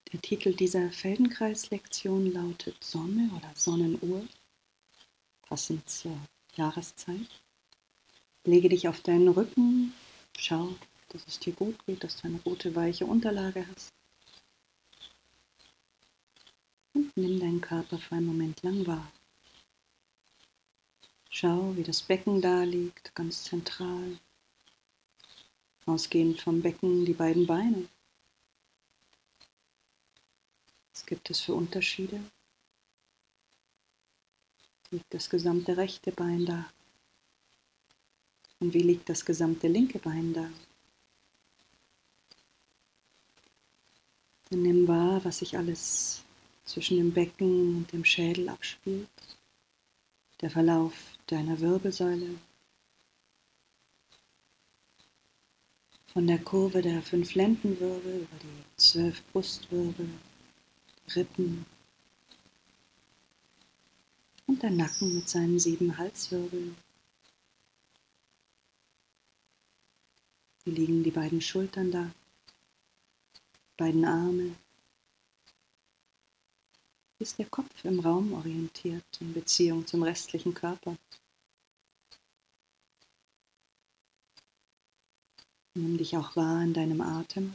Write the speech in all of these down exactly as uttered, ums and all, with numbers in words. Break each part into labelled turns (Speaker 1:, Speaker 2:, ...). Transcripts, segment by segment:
Speaker 1: Der Titel dieser Feldenkreis-Lektion lautet Sonne oder Sonnenuhr, passend zur Jahreszeit. Lege dich auf deinen Rücken, schau, dass es dir gut geht, dass du eine gute, weiche Unterlage hast. Und nimm deinen Körper für einen Moment lang wahr. Schau, wie das Becken da liegt, ganz zentral. Ausgehend vom Becken die beiden Beine. Was gibt es für Unterschiede? Liegt das gesamte rechte Bein da? Und wie liegt das gesamte linke Bein da? Dann nimm wahr, was sich alles zwischen dem Becken und dem Schädel abspielt. Der Verlauf deiner Wirbelsäule. Von der Kurve der fünf Lendenwirbel über die zwölf Brustwirbel, Rippen und der Nacken mit seinen sieben Halswirbeln. Wie liegen die beiden Schultern da, beiden Arme. Wie ist der Kopf im Raum orientiert in Beziehung zum restlichen Körper? Nimm dich auch wahr in deinem Atem.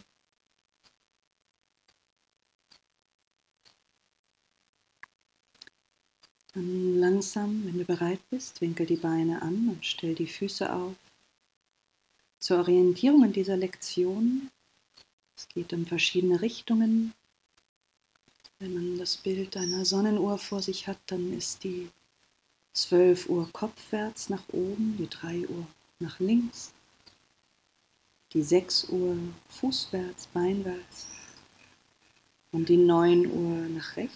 Speaker 1: Dann langsam, wenn du bereit bist, winkel die Beine an und stell die Füße auf. Zur Orientierung in dieser Lektion, es geht um verschiedene Richtungen. Wenn man das Bild einer Sonnenuhr vor sich hat, dann ist die zwölf Uhr kopfwärts nach oben, die drei Uhr nach links, die sechs Uhr fußwärts, beinwärts und die neun Uhr nach rechts.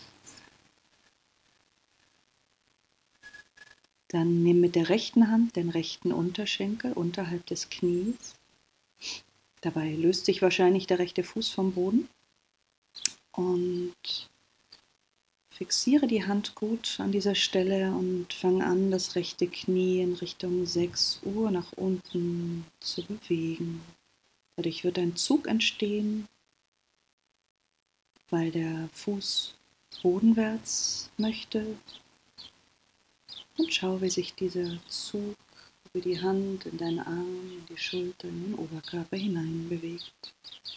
Speaker 1: Dann nimm mit der rechten Hand den rechten Unterschenkel unterhalb des Knies. Dabei löst sich wahrscheinlich der rechte Fuß vom Boden und fixiere die Hand gut an dieser Stelle und fang an, das rechte Knie in Richtung sechs Uhr nach unten zu bewegen. Dadurch wird ein Zug entstehen, weil der Fuß bodenwärts möchte. Und schau, wie sich dieser Zug über die Hand, in deinen Arm, in die Schulter, in den Oberkörper hinein bewegt.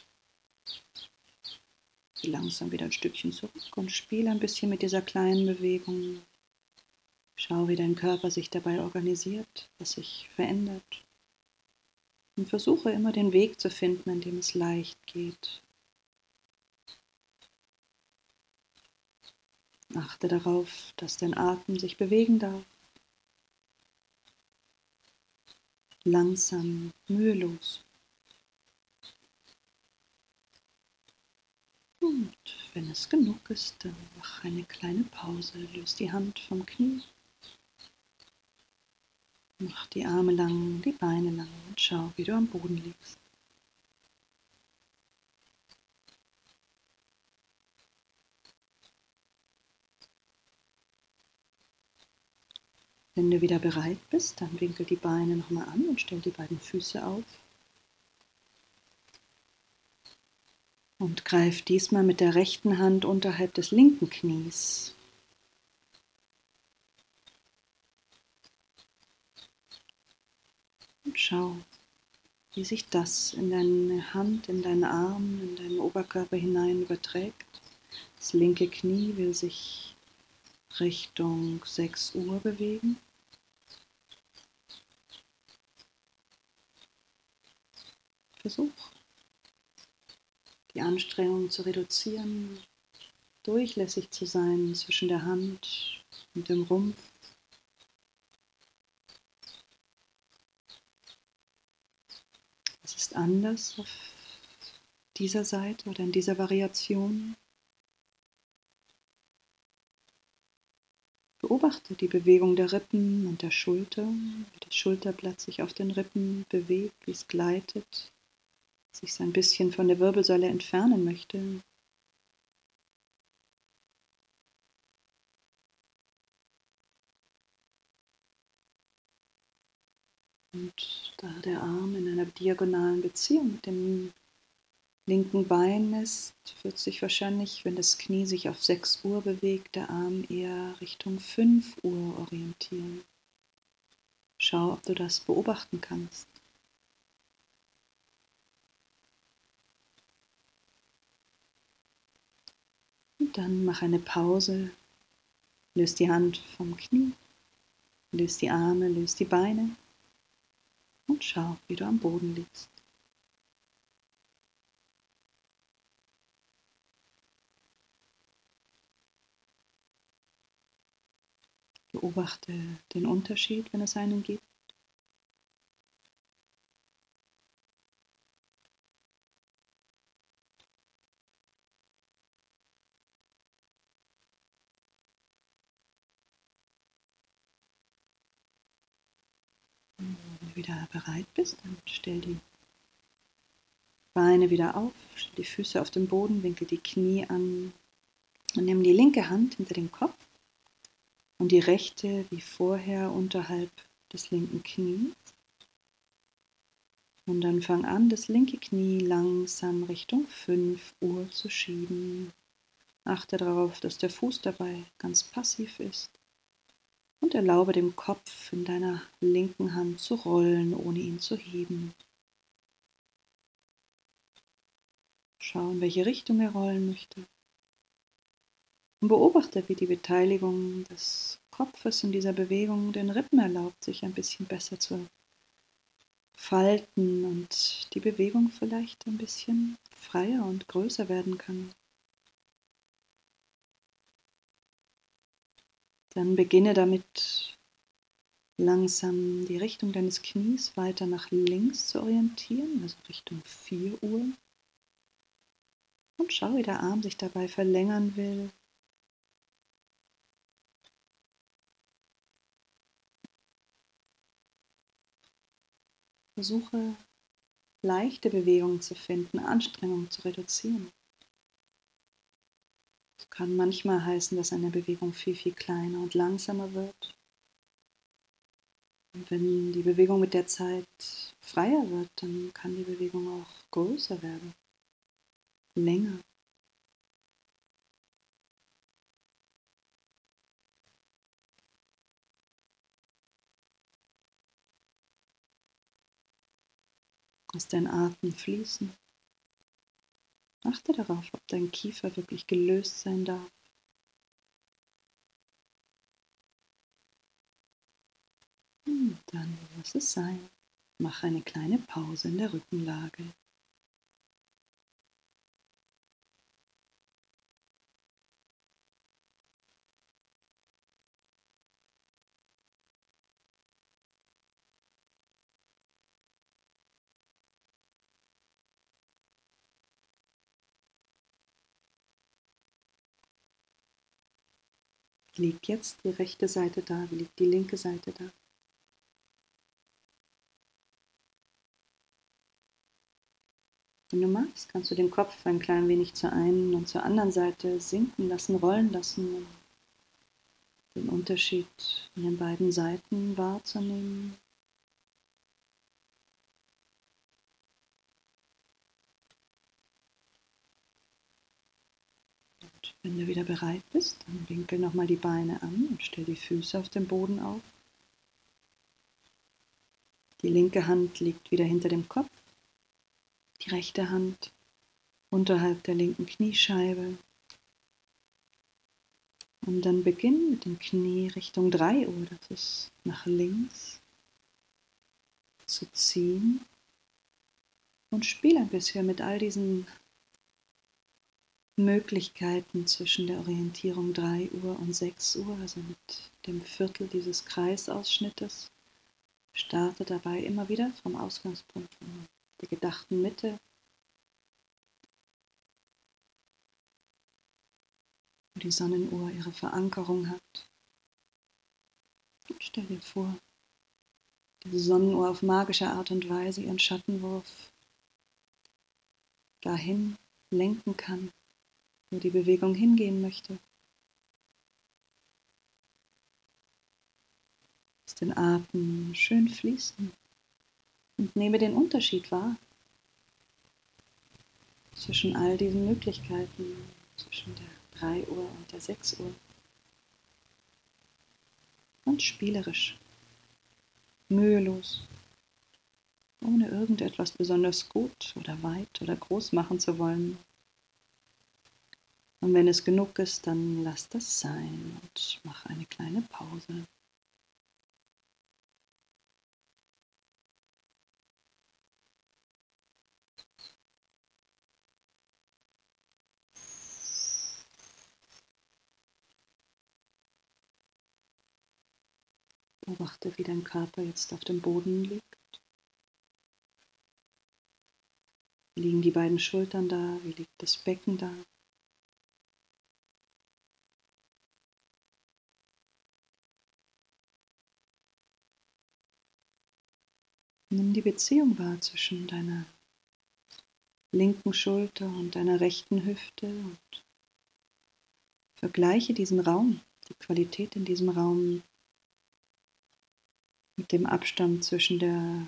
Speaker 1: Geh langsam wieder ein Stückchen zurück und spiele ein bisschen mit dieser kleinen Bewegung. Schau, wie dein Körper sich dabei organisiert, was sich verändert. Und versuche immer den Weg zu finden, an dem es leicht geht. Achte darauf, dass dein Atem sich bewegen darf. Langsam, mühelos. Und wenn es genug ist, dann mach eine kleine Pause. Löse die Hand vom Knie. Mach die Arme lang, die Beine lang und schau, wie du am Boden liegst. Wenn du wieder bereit bist, dann winkel die Beine nochmal an und stell die beiden Füße auf. Und greif diesmal mit der rechten Hand unterhalb des linken Knies. Und schau, wie sich das in deine Hand, in deinen Arm, in deinen Oberkörper hinein überträgt. Das linke Knie will sich Richtung sechs Uhr bewegen. Versuch, die Anstrengung zu reduzieren, durchlässig zu sein zwischen der Hand und dem Rumpf. Es ist anders auf dieser Seite oder in dieser Variation. Beobachte die Bewegung der Rippen und der Schulter, wie das Schulterblatt sich auf den Rippen bewegt, wie es gleitet, sich so ein bisschen von der Wirbelsäule entfernen möchte. Und da der Arm in einer diagonalen Beziehung mit dem linken Bein ist, wird sich wahrscheinlich, wenn das Knie sich auf sechs Uhr bewegt, der Arm eher Richtung fünf Uhr orientieren. Schau, ob du das beobachten kannst. Und dann mach eine Pause, löst die Hand vom Knie, löst die Arme, löst die Beine und schau, wie du am Boden liegst. Beobachte den Unterschied, wenn es einen gibt. Wenn du wieder bereit bist, dann stell die Beine wieder auf, stell die Füße auf den Boden, winkel die Knie an und nimm die linke Hand hinter den Kopf und die rechte wie vorher unterhalb des linken Knies. Und dann fang an, das linke Knie langsam Richtung fünf Uhr zu schieben. Achte darauf, dass der Fuß dabei ganz passiv ist. Und erlaube dem Kopf in deiner linken Hand zu rollen, ohne ihn zu heben. Schau, in welche Richtung er rollen möchte. Und beobachte, wie die Beteiligung des Kopfes in dieser Bewegung den Rippen erlaubt, sich ein bisschen besser zu falten und die Bewegung vielleicht ein bisschen freier und größer werden kann. Dann beginne damit, langsam die Richtung deines Knies weiter nach links zu orientieren, also Richtung vier Uhr. Und schau, wie der Arm sich dabei verlängern will. Versuche, leichte Bewegungen zu finden, Anstrengung zu reduzieren. Es kann manchmal heißen, dass eine Bewegung viel, viel kleiner und langsamer wird. Und wenn die Bewegung mit der Zeit freier wird, dann kann die Bewegung auch größer werden, länger. Lass dein Atem fließen. Achte darauf, ob dein Kiefer wirklich gelöst sein darf. Und dann lass es sein. Mach eine kleine Pause in der Rückenlage. Wie liegt jetzt die rechte Seite da? Wie liegt die linke Seite da? Wenn du magst, kannst du den Kopf ein klein wenig zur einen und zur anderen Seite sinken lassen, rollen lassen, um den Unterschied in den beiden Seiten wahrzunehmen. Und wenn du wieder bereit bist, dann winkel nochmal die Beine an und stell die Füße auf den Boden auf. Die linke Hand liegt wieder hinter dem Kopf, die rechte Hand unterhalb der linken Kniescheibe. Und dann beginn mit dem Knie Richtung drei Uhr, das ist nach links, zu ziehen. Und spiel ein bisschen mit all diesen Möglichkeiten zwischen der Orientierung drei Uhr und sechs Uhr, also mit dem Viertel dieses Kreisausschnittes. Starte dabei immer wieder vom Ausgangspunkt, von der gedachten Mitte, wo die Sonnenuhr ihre Verankerung hat. Und stell dir vor, diese Sonnenuhr auf magische Art und Weise ihren Schattenwurf dahin lenken kann, wo die Bewegung hingehen möchte. Lass den Atem schön fließen und nehme den Unterschied wahr. zwischen all diesen Möglichkeiten, zwischen der drei Uhr und der sechs Uhr. Und spielerisch, mühelos, ohne irgendetwas besonders gut oder weit oder groß machen zu wollen. Und wenn es genug ist, dann lass das sein und mach eine kleine Pause. Beobachte, wie dein Körper jetzt auf dem Boden liegt. Liegen die beiden Schultern da? Wie liegt das Becken da? Nimm die Beziehung wahr zwischen deiner linken Schulter und deiner rechten Hüfte und vergleiche diesen Raum, die Qualität in diesem Raum mit dem Abstand zwischen der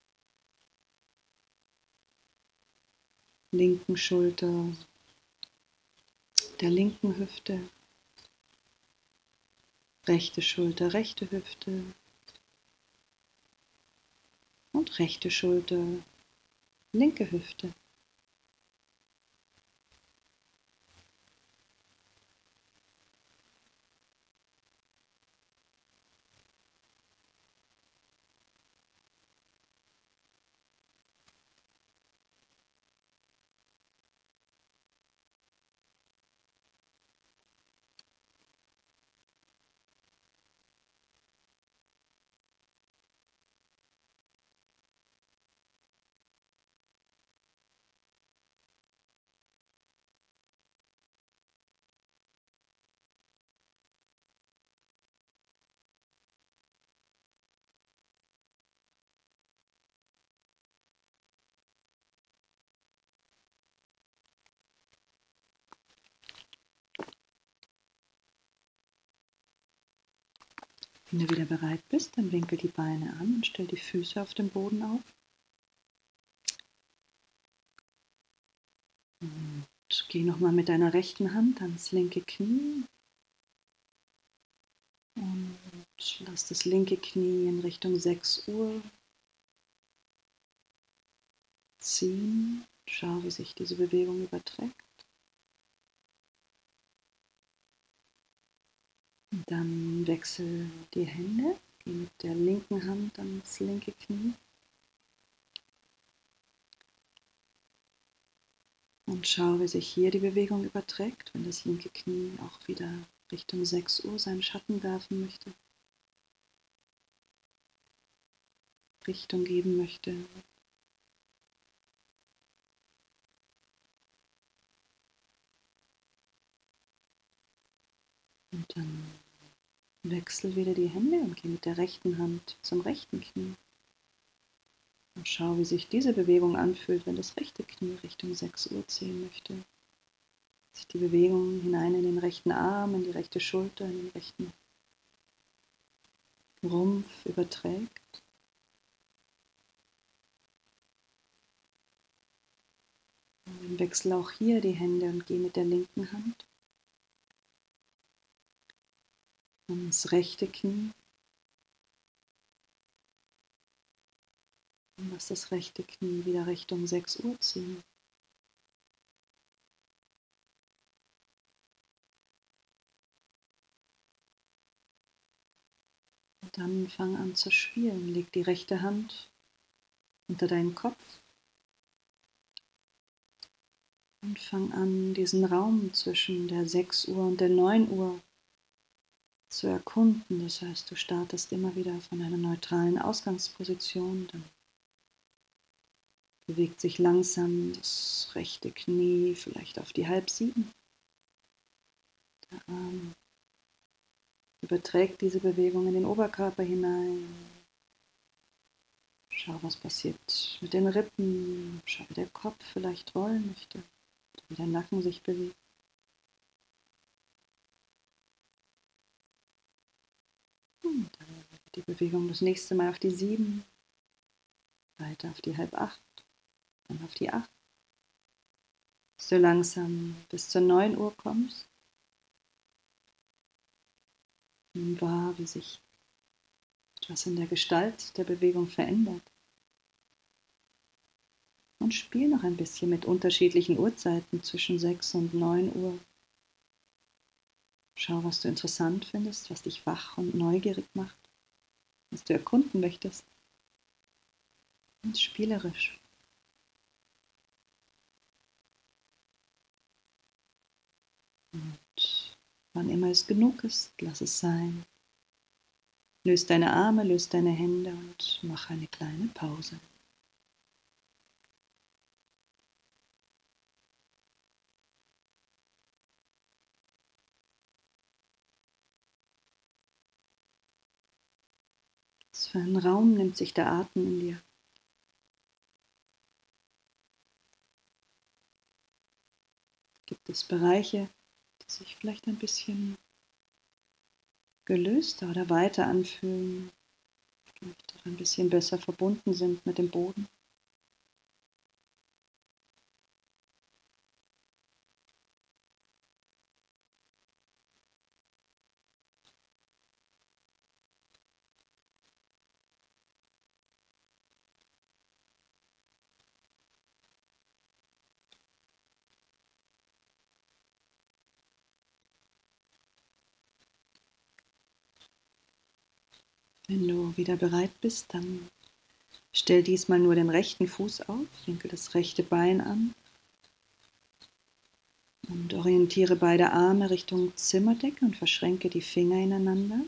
Speaker 1: linken Schulter, der linken Hüfte, rechte Schulter, rechte Hüfte und rechte Schulter, linke Hüfte. Wenn du wieder bereit bist, dann winkel die Beine an und stell die Füße auf dem Boden auf. Und geh nochmal mit deiner rechten Hand ans linke Knie. Und lass das linke Knie in Richtung sechs Uhr ziehen. Schau, wie sich diese Bewegung überträgt. Und dann wechsel die Hände. Geh mit der linken Hand ans linke Knie. Und schau, wie sich hier die Bewegung überträgt, wenn das linke Knie auch wieder Richtung sechs Uhr seinen Schatten werfen möchte, Richtung geben möchte. Und dann wechsel wieder die Hände und geh mit der rechten Hand zum rechten Knie. Und schau, wie sich diese Bewegung anfühlt, wenn das rechte Knie Richtung sechs Uhr ziehen möchte. Sich die Bewegung hinein in den rechten Arm, in die rechte Schulter, in den rechten Rumpf überträgt. Und dann wechsel auch hier die Hände und geh mit der linken Hand ans rechte Knie. Und lass das rechte Knie wieder Richtung sechs Uhr ziehen. Und dann fang an zu spielen. Leg die rechte Hand unter deinen Kopf und fang an, diesen Raum zwischen der sechs Uhr und der neun Uhr zu erkunden. Das heißt, du startest immer wieder von einer neutralen Ausgangsposition, dann bewegt sich langsam das rechte Knie vielleicht auf die halb sieben. Der Arm überträgt diese Bewegung in den Oberkörper hinein. Schau, was passiert mit den Rippen. Schau, wie der Kopf vielleicht rollen möchte, wie der Nacken sich bewegt. Und dann die Bewegung das nächste Mal auf die sieben, weiter auf die halb acht, dann auf die acht. du langsam bis zur neun Uhr kommst, nimm wahr, wie sich etwas in der Gestalt der Bewegung verändert. Und spiel noch ein bisschen mit unterschiedlichen Uhrzeiten zwischen sechs und neun Uhr. Schau, was du interessant findest, was dich wach und neugierig macht, was du erkunden möchtest. Ganz spielerisch. Und wann immer es genug ist, lass es sein. Löse deine Arme, löse deine Hände und mach eine kleine Pause. Was für einen Raum nimmt sich der Atem in dir? Gibt es Bereiche, die sich vielleicht ein bisschen gelöster oder weiter anfühlen, vielleicht auch ein bisschen besser verbunden sind mit dem Boden? Wenn du wieder bereit bist, dann stell diesmal nur den rechten Fuß auf, winkel das rechte Bein an und orientiere beide Arme Richtung Zimmerdecke und verschränke die Finger ineinander.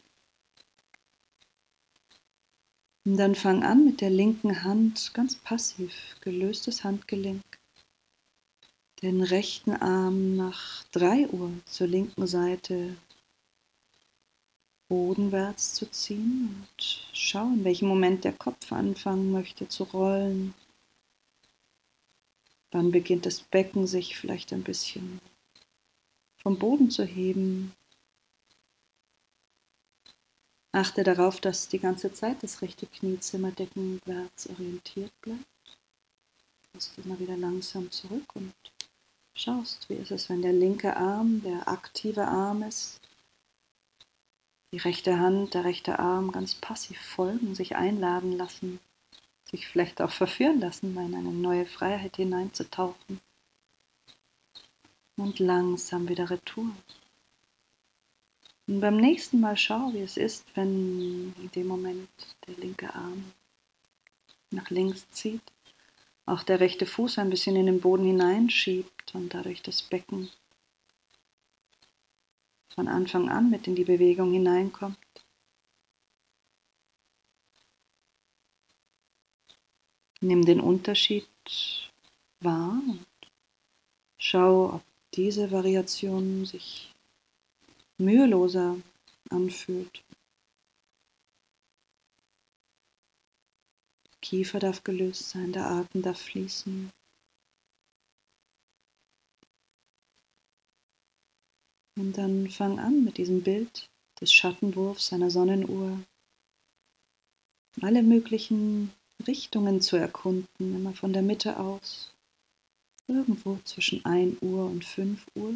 Speaker 1: Und dann fang an mit der linken Hand, ganz passiv, gelöstes Handgelenk, den rechten Arm nach drei Uhr zur linken Seite bodenwärts zu ziehen und schau, in welchem Moment der Kopf anfangen möchte zu rollen. Wann beginnt das Becken sich vielleicht ein bisschen vom Boden zu heben. Achte darauf, dass die ganze Zeit das rechte Knie zimmerdeckenwärts orientiert bleibt. Gehst immer wieder langsam zurück und schaust, wie ist es, wenn der linke Arm der aktive Arm ist, die rechte Hand, der rechte Arm ganz passiv folgen, sich einladen lassen, sich vielleicht auch verführen lassen, in eine neue Freiheit hineinzutauchen. Und langsam wieder Retour. Und beim nächsten Mal schau, wie es ist, wenn in dem Moment der linke Arm nach links zieht, auch der rechte Fuß ein bisschen in den Boden hineinschiebt und dadurch das Becken von Anfang an mit in die Bewegung hineinkommt. Nimm den Unterschied wahr und schau, ob diese Variation sich müheloser anfühlt. Der Kiefer darf gelöst sein, der Atem darf fließen. Und dann fang an mit diesem Bild des Schattenwurfs einer Sonnenuhr, alle möglichen Richtungen zu erkunden, immer von der Mitte aus, irgendwo zwischen ein Uhr und fünf Uhr.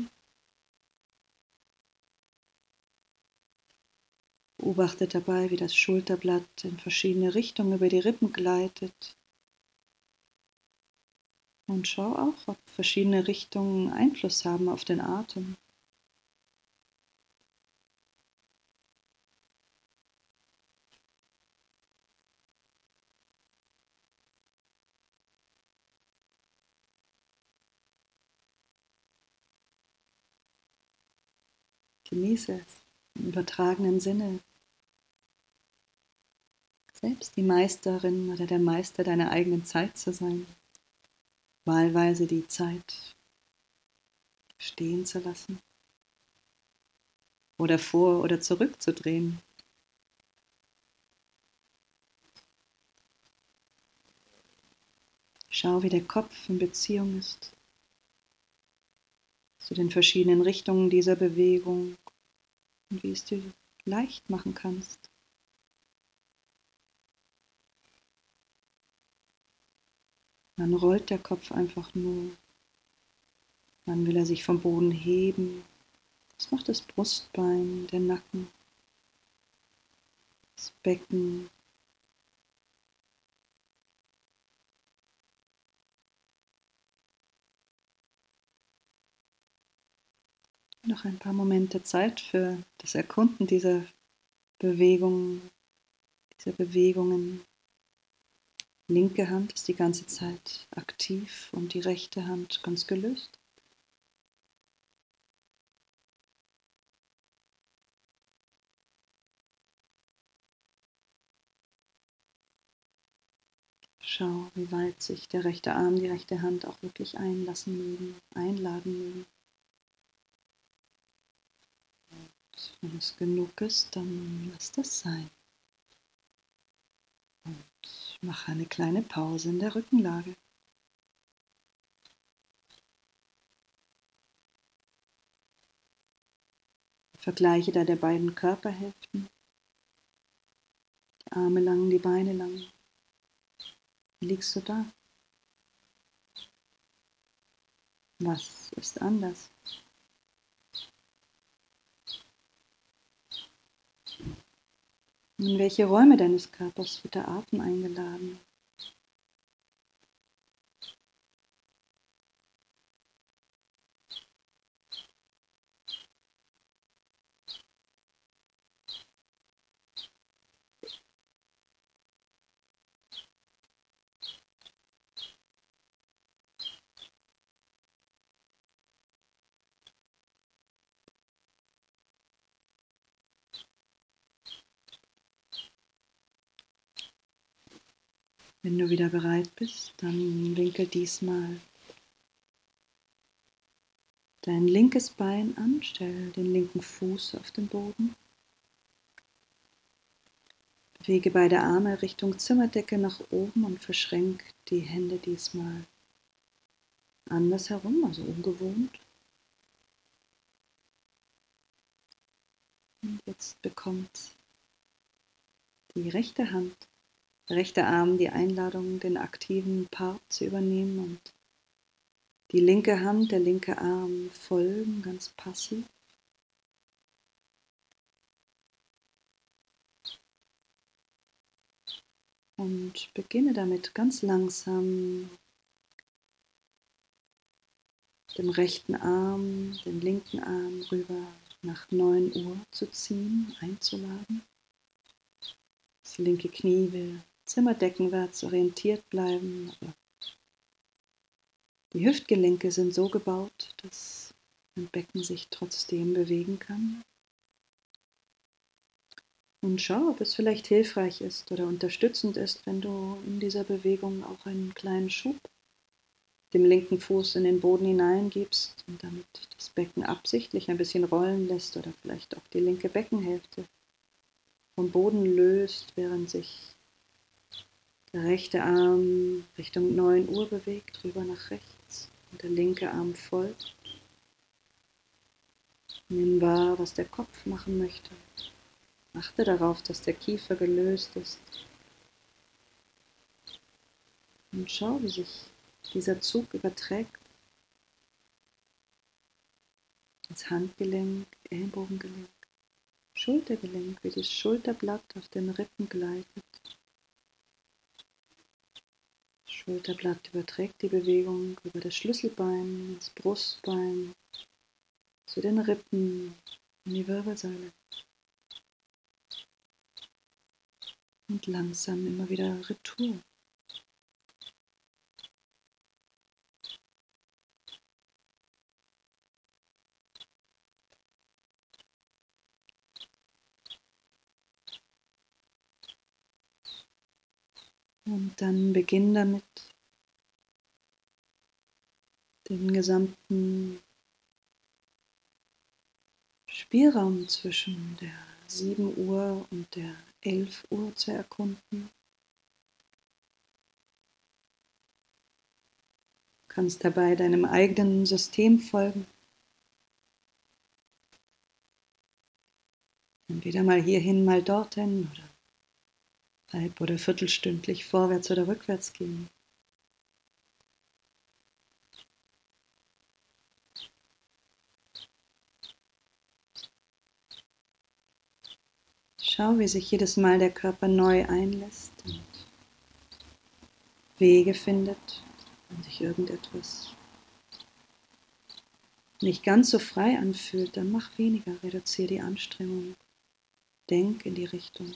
Speaker 1: Beobachte dabei, wie das Schulterblatt in verschiedene Richtungen über die Rippen gleitet. Und schau auch, ob verschiedene Richtungen Einfluss haben auf den Atem. Genieße es im übertragenen Sinne, selbst die Meisterin oder der Meister deiner eigenen Zeit zu sein, wahlweise die Zeit stehen zu lassen oder vor- oder zurückzudrehen. Schau, wie der Kopf in Beziehung ist zu den verschiedenen Richtungen dieser Bewegung und wie es dir leicht machen kannst. Dann rollt der Kopf einfach nur Wann will er sich vom Boden heben? Was macht das Brustbein, der Nacken, das Becken? Noch ein paar Momente Zeit für das Erkunden dieser Bewegung, dieser Bewegungen. Linke Hand ist die ganze Zeit aktiv und die rechte Hand ganz gelöst. Schau, wie weit sich der rechte Arm, die rechte Hand auch wirklich einlassen mögen, einladen mögen. Und wenn es genug ist, dann lass das sein. Und mache eine kleine Pause in der Rückenlage. Vergleiche da der beiden Körperhälften. Die Arme lang, die Beine lang. Wie liegst du da? Was ist anders? In welche Räume deines Körpers wird der Atem eingeladen? Wenn du wieder bereit bist, dann winkel diesmal dein linkes Bein an, stell den linken Fuß auf den Boden. Bewege beide Arme Richtung Zimmerdecke nach oben und verschränk die Hände diesmal andersherum, also ungewohnt. Und jetzt bekommt die rechte Hand, der rechte Arm die Einladung, den aktiven Part zu übernehmen und die linke Hand, der linke Arm folgen, ganz passiv. Und beginne damit ganz langsam dem rechten Arm, den linken Arm rüber nach neun Uhr zu ziehen, einzuladen. Das linke Knie will zimmerdeckenwärts orientiert bleiben, aber die Hüftgelenke sind so gebaut, dass mein Becken sich trotzdem bewegen kann. Und schau, ob es vielleicht hilfreich ist oder unterstützend ist, wenn du in dieser Bewegung auch einen kleinen Schub dem linken Fuß in den Boden hineingibst und damit das Becken absichtlich ein bisschen rollen lässt oder vielleicht auch die linke Beckenhälfte vom Boden löst, während sich der rechte Arm Richtung neun Uhr bewegt, rüber nach rechts und der linke Arm folgt. Nimm wahr, was der Kopf machen möchte. Achte darauf, dass der Kiefer gelöst ist. Und schau, wie sich dieser Zug überträgt ins Handgelenk, Ellbogengelenk, Schultergelenk, wie das Schulterblatt auf den Rippen gleitet. Das Schulterblatt überträgt die Bewegung über das Schlüsselbein, ins Brustbein, zu den Rippen, in die Wirbelsäule. Und langsam immer wieder Retour. Und dann beginn damit, den gesamten Spielraum zwischen der sieben Uhr und der elf Uhr zu erkunden. Du kannst dabei deinem eigenen System folgen. Entweder mal hierhin, mal dorthin oder halb- oder viertelstündlich vorwärts oder rückwärts gehen. Schau, wie sich jedes Mal der Körper neu einlässt und Wege findet, wenn sich irgendetwas nicht ganz so frei anfühlt, dann mach weniger, reduziere die Anstrengung, denk in die Richtung.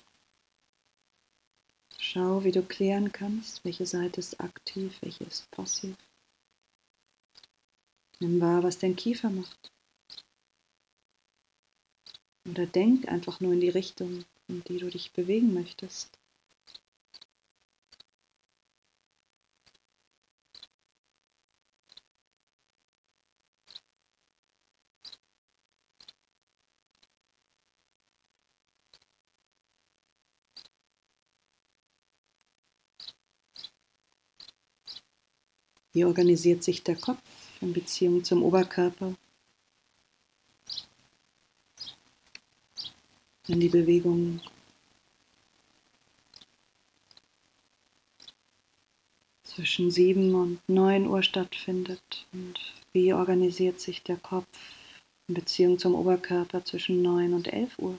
Speaker 1: Schau, wie du klären kannst, welche Seite ist aktiv, welche ist passiv. Nimm wahr, was dein Kiefer macht. Oder denk einfach nur in die Richtung, in die du dich bewegen möchtest. Wie organisiert sich der Kopf in Beziehung zum Oberkörper? Wenn die Bewegung zwischen sieben und neun Uhr stattfindet, und wie organisiert sich der Kopf in Beziehung zum Oberkörper zwischen neun und elf Uhr?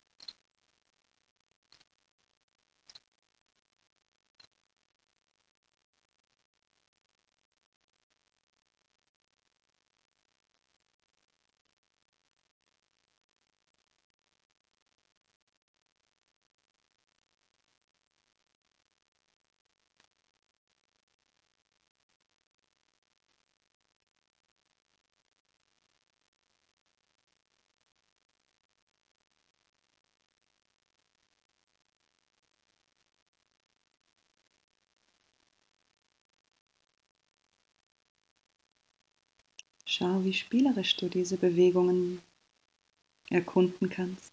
Speaker 1: Schau, wie spielerisch du diese Bewegungen erkunden kannst.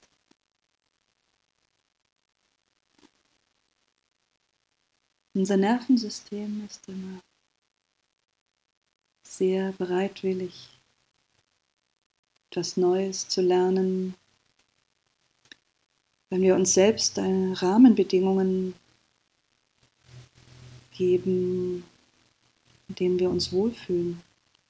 Speaker 1: Unser Nervensystem ist immer sehr bereitwillig, etwas Neues zu lernen, wenn wir uns selbst Rahmenbedingungen geben, in denen wir uns wohlfühlen.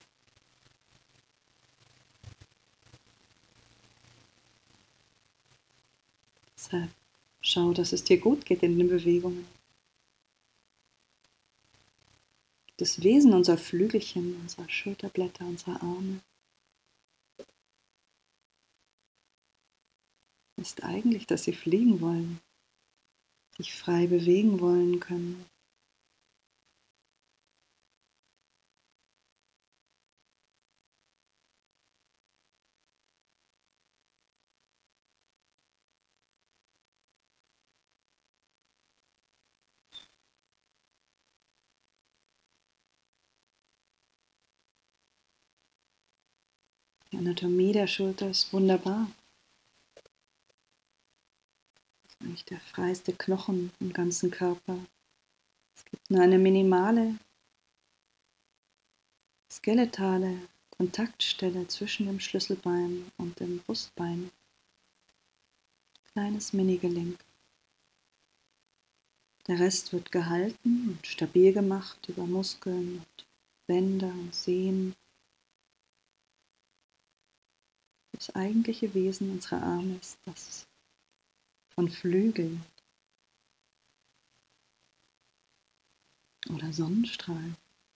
Speaker 1: Deshalb schau, dass es dir gut geht in den Bewegungen. Das Wesen unserer Flügelchen, unserer Schulterblätter, unserer Arme ist eigentlich, dass sie fliegen wollen, sich frei bewegen wollen können. Die Anatomie der Schulter ist wunderbar. Das ist eigentlich der freiste Knochen im ganzen Körper. Es gibt nur eine minimale skeletale Kontaktstelle zwischen dem Schlüsselbein und dem Brustbein. Kleines Mini-Gelenk. Der Rest wird gehalten und stabil gemacht über Muskeln und Bänder und Sehnen. Das eigentliche Wesen unserer Arme ist das von Flügeln oder Sonnenstrahlen.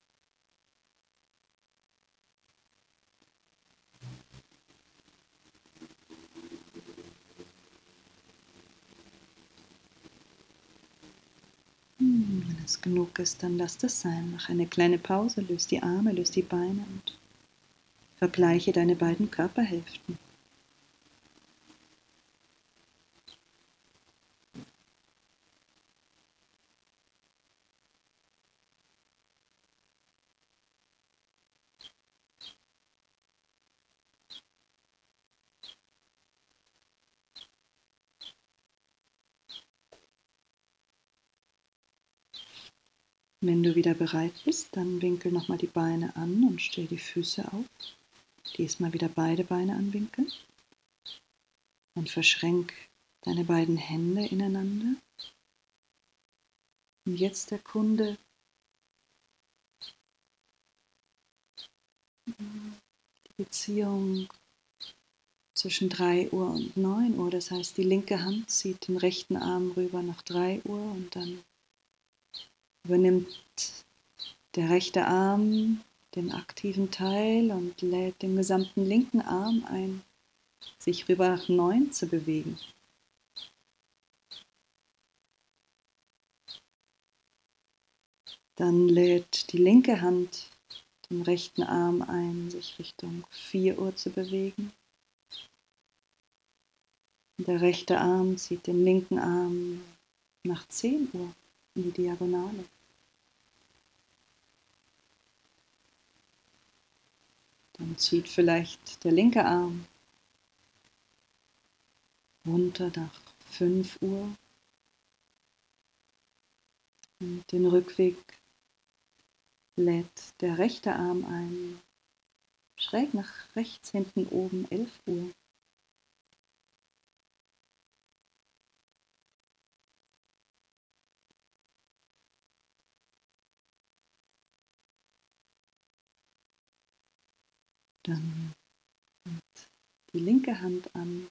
Speaker 1: Hm, wenn es genug ist, dann lass das sein. Mach eine kleine Pause, löse die Arme, löse die Beine und vergleiche deine beiden Körperhälften. Wenn du wieder bereit bist, dann winkel nochmal die Beine an und stell die Füße auf. Diesmal wieder beide Beine anwinkeln. Und verschränk deine beiden Hände ineinander. Und jetzt erkunde die Beziehung zwischen drei Uhr und neun Uhr. Das heißt, die linke Hand zieht den rechten Arm rüber nach drei Uhr und dann übernimmt der rechte Arm den aktiven Teil und lädt den gesamten linken Arm ein, sich rüber nach neun zu bewegen. Dann lädt die linke Hand den rechten Arm ein, sich Richtung vier Uhr zu bewegen. Und der rechte Arm zieht den linken Arm nach zehn Uhr in die Diagonale. Dann zieht vielleicht der linke Arm runter nach fünf Uhr. Und den Rückweg lädt der rechte Arm ein, schräg nach rechts hinten oben elf Uhr. Dann fängt die linke Hand an,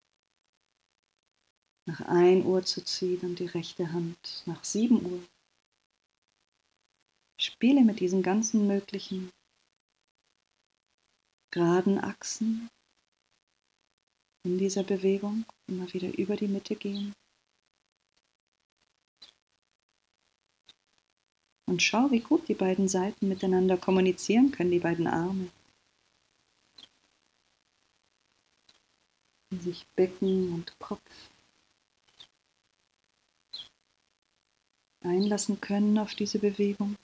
Speaker 1: nach ein Uhr zu ziehen und die rechte Hand nach sieben Uhr. Spiele mit diesen ganzen möglichen geraden Achsen in dieser Bewegung, immer wieder über die Mitte gehen. Und schau, wie gut die beiden Seiten miteinander kommunizieren können, die beiden Arme. Wie sich Becken und Kopf einlassen können auf diese Bewegung.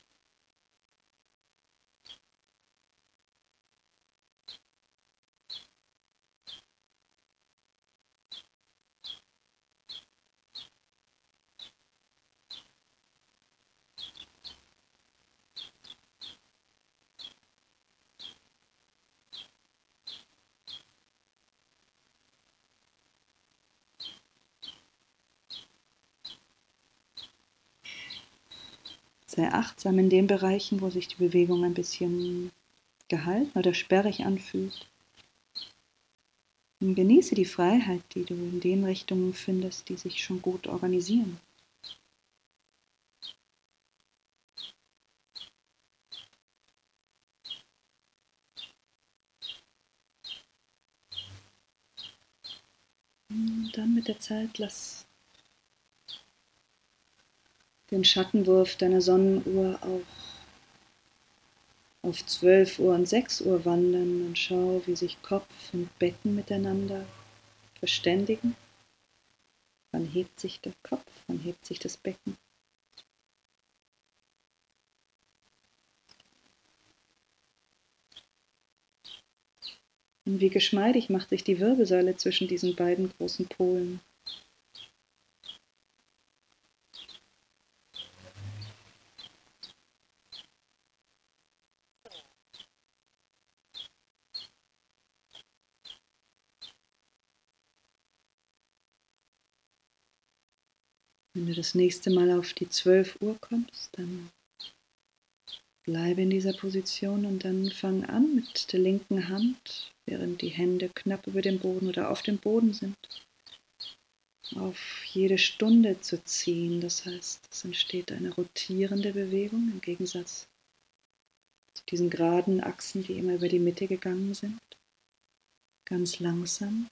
Speaker 1: Sei achtsam in den Bereichen, wo sich die Bewegung ein bisschen gehalten oder sperrig anfühlt. Und genieße die Freiheit, die du in den Richtungen findest, die sich schon gut organisieren. Und dann mit der Zeit lass den Schattenwurf deiner Sonnenuhr auch auf zwölf Uhr und sechs Uhr wandern und schau, wie sich Kopf und Becken miteinander verständigen. Wann hebt sich der Kopf, wann hebt sich das Becken? Und wie geschmeidig macht sich die Wirbelsäule zwischen diesen beiden großen Polen. Wenn du das nächste Mal auf die zwölf Uhr kommst, dann bleibe in dieser Position und dann fang an mit der linken Hand, während die Hände knapp über dem Boden oder auf dem Boden sind, auf jede Stunde zu ziehen. Das heißt, es entsteht eine rotierende Bewegung im Gegensatz zu diesen geraden Achsen, die immer über die Mitte gegangen sind. Ganz langsam.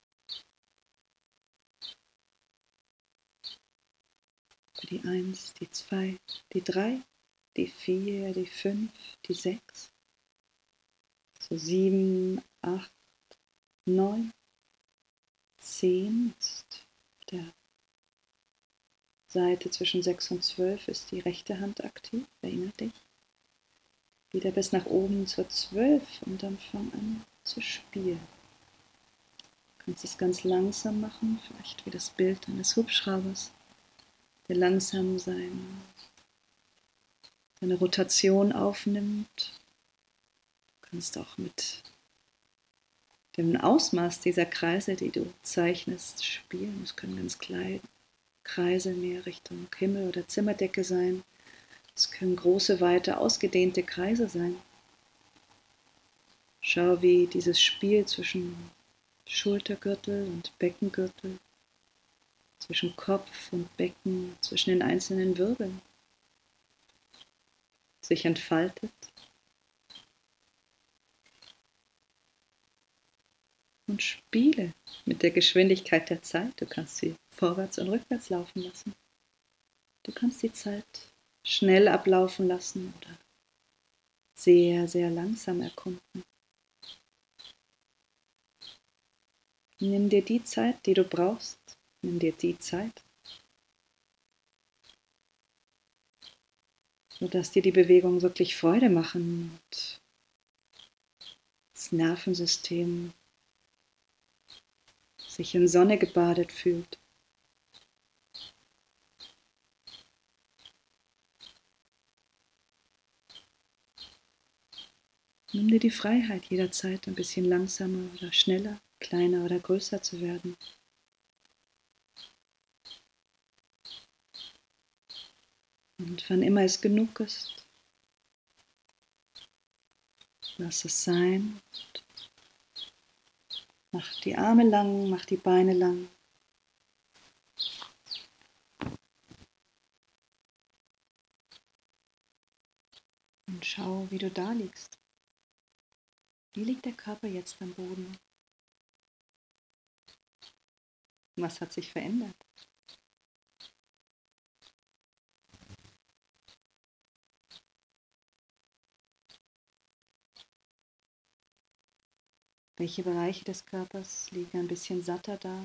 Speaker 1: Die eins, die zwei, die drei, die vier, die fünf, die sechs, so sieben, acht, neun, zehn ist auf der Seite zwischen sechs und zwölf ist die rechte Hand aktiv, erinnere dich. Wieder bis nach oben zur zwölf und dann fang an zu spielen. Du kannst es ganz langsam machen, vielleicht wie das Bild eines Hubschraubers, der langsam sein, seine Rotation aufnimmt. Du kannst auch mit dem Ausmaß dieser Kreise, die du zeichnest, spielen. Es können ganz kleine Kreise mehr Richtung Himmel oder Zimmerdecke sein. Es können große, weite, ausgedehnte Kreise sein. Schau, wie dieses Spiel zwischen Schultergürtel und Beckengürtel, zwischen Kopf und Becken, zwischen den einzelnen Wirbeln sich entfaltet. Und spiele mit der Geschwindigkeit der Zeit. Du kannst sie vorwärts und rückwärts laufen lassen. Du kannst die Zeit schnell ablaufen lassen oder sehr, sehr langsam erkunden. Nimm dir die Zeit, die du brauchst. Nimm dir die Zeit, sodass dir die Bewegungen wirklich Freude machen und das Nervensystem sich in Sonne gebadet fühlt. Nimm dir die Freiheit, jederzeit ein bisschen langsamer oder schneller, kleiner oder größer zu werden. Und wann immer es genug ist, lass es sein. Mach die Arme lang, mach die Beine lang. Und schau, wie du da liegst. Wie liegt der Körper jetzt am Boden? Was hat sich verändert? Welche Bereiche des Körpers liegen ein bisschen satter da?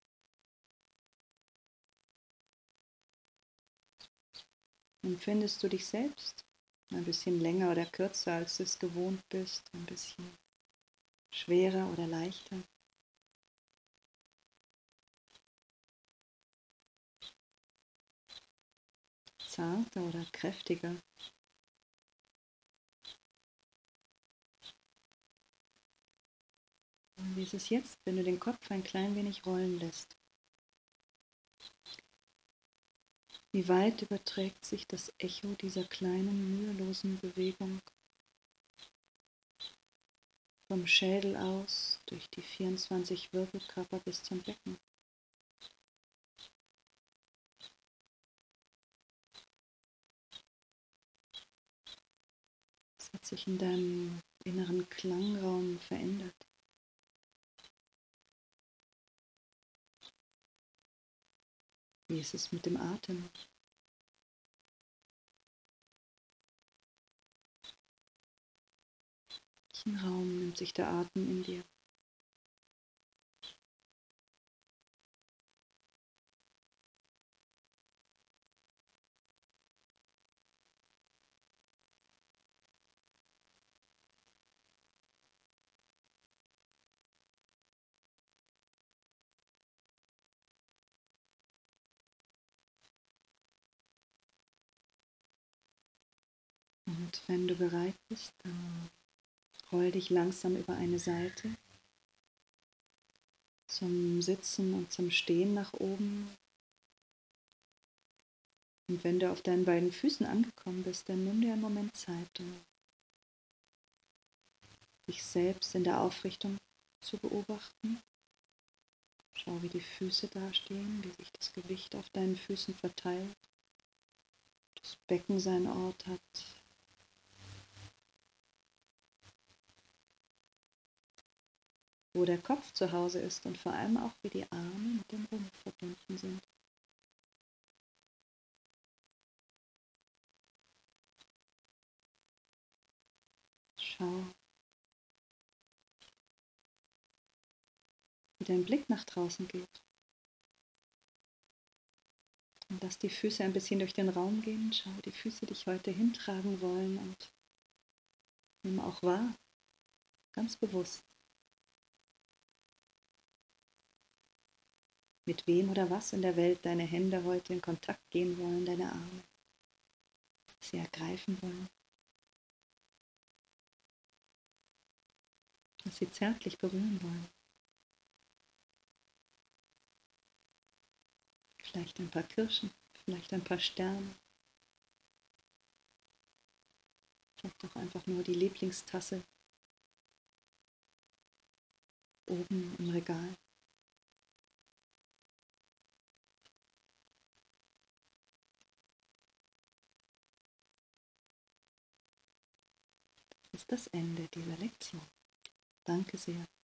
Speaker 1: Empfindest du dich selbst ein bisschen länger oder kürzer, als du es gewohnt bist? Ein bisschen schwerer oder leichter? Zarter oder kräftiger? Und wie ist es jetzt, wenn du den Kopf ein klein wenig rollen lässt? Wie weit überträgt sich das Echo dieser kleinen, mühelosen Bewegung vom Schädel aus durch die vierundzwanzig Wirbelkörper bis zum Becken? Was hat sich in deinem inneren Klangraum verändert? Wie ist es mit dem Atem? Welchen Raum nimmt sich der Atem in dir? Und wenn du bereit bist, dann roll dich langsam über eine Seite zum Sitzen und zum Stehen nach oben. Und wenn du auf deinen beiden Füßen angekommen bist, dann nimm dir einen Moment Zeit, um dich selbst in der Aufrichtung zu beobachten. Schau, wie die Füße dastehen, wie sich das Gewicht auf deinen Füßen verteilt, das Becken seinen Ort hat. Wo der Kopf zu Hause ist und vor allem auch, wie die Arme mit dem Rumpf verbunden sind. Schau, wie dein Blick nach draußen geht. Und lass die Füße ein bisschen durch den Raum gehen. Schau, wie die Füße dich heute hintragen wollen und nimm auch wahr, ganz bewusst, mit wem oder was in der Welt deine Hände heute in Kontakt gehen wollen, deine Arme, sie ergreifen wollen, dass sie zärtlich berühren wollen. Vielleicht ein paar Kirschen, vielleicht ein paar Sterne, vielleicht auch einfach nur die Lieblingstasse oben im Regal. Das ist das Ende dieser Lektion. Danke sehr.